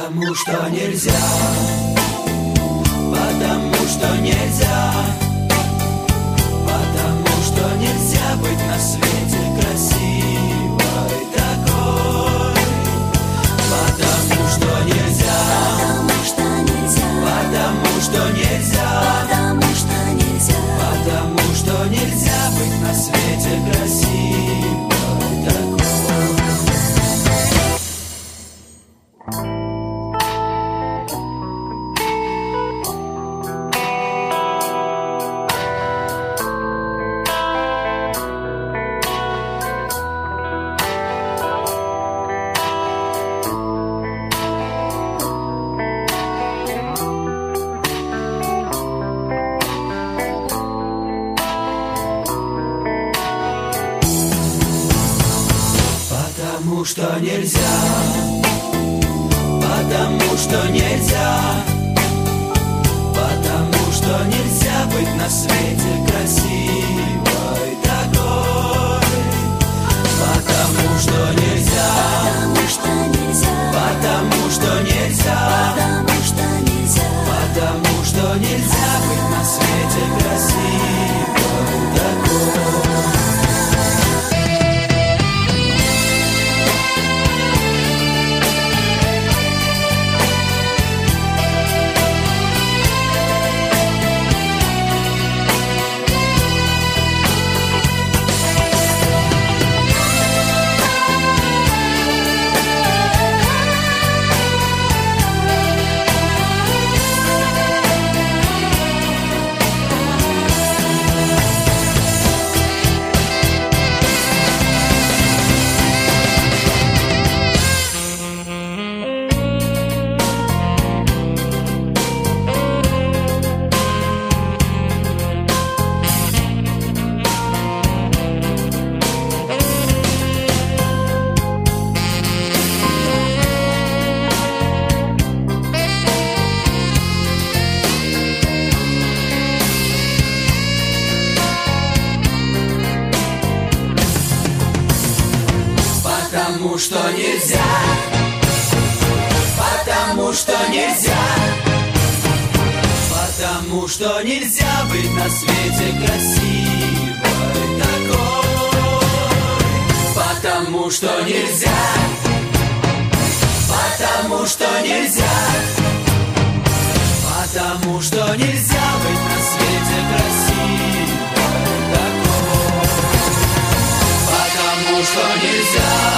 Потому что нельзя, потому что нельзя, потому что нельзя быть на свете красивой такой. Потому что нельзя, потому что нельзя, потому что нельзя, потому что нельзя, потому что нельзя быть на свете красивой такой. Потому что нельзя, потому что нельзя, потому что нельзя быть на свете красивой такой. Потому что нельзя, потому что нельзя, потому что нельзя, потому что нельзя, потому что нельзя быть на свете красивой такой. Потому что нельзя, потому что нельзя, потому что нельзя быть на свете красивой такой. Потому что нельзя, потому что нельзя, потому что нельзя быть на свете красивой такой. Потому что нельзя.